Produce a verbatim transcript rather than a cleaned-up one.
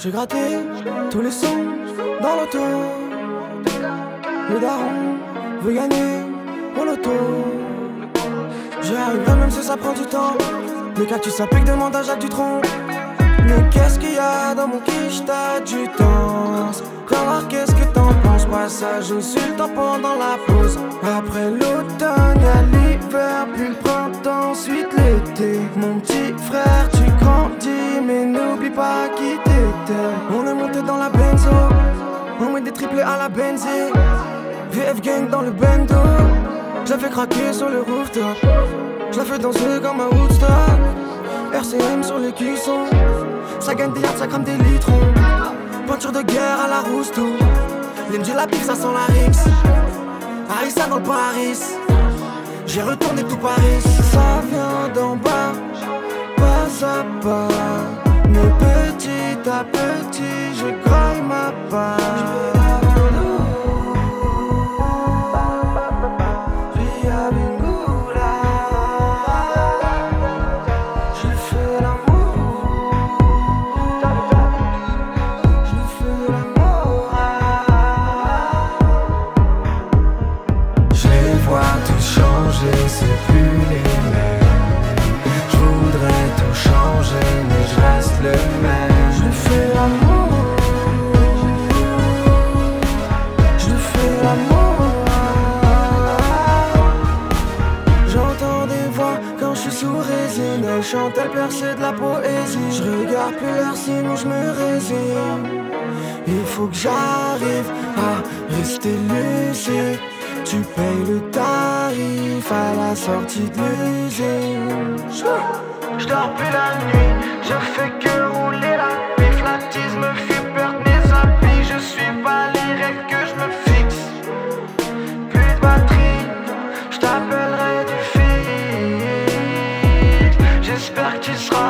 J'ai gratté tous les sons dans l'auto. Le daron veut gagner au loto. J'y arriverai même si ça prend du temps. Le cactus ça pique, demande à Jacques Dutronc. Mais qu'est-ce qu'il y a dans mon quiche, t'as du temps. Viens voir qu'est-ce que t'en penses. Passage au sultan pendant la pause. Après l'automne y'a l'hiver, puis le printemps, ensuite l'été. Mon petit frère, tu grandis, mais n'oublie pas qui t'étais. On est monté dans la benzo, on met des triplés à la benzé. V F gang dans le bendo. J'la fais craquer sur le rooftop. J'la fais danser comme un Woodstock. R C M sur les cuissons. Ça gagne des yards, ça crame des litrons. Peinture de guerre à la Rousteau. L'M G la pif, ça sent la Rix. Harissa dans le Paris. J'ai retourné tout Paris. Ça vient d'en bas, pas à pas. Mais petit à petit, je graille ma part. C'est plus les mêmes. Je voudrais tout changer, mais je reste le même. Je fais l'amour, je fais l'amour. J'entends des voix quand je suis sous résine. Elles chantent, elles percent de la poésie. Je regarde plus l'heure sinon je me résigne. Il faut que j'arrive à rester lucide. Tu payes le tarif à la sortie de l'usine. J'dors plus la nuit, je fais que rouler la pif. La tise me fait perdre mes habits. Je suis pas les règles que je me fixe. Plus de batterie, j't'appellerai du feed. J'espère que tu seras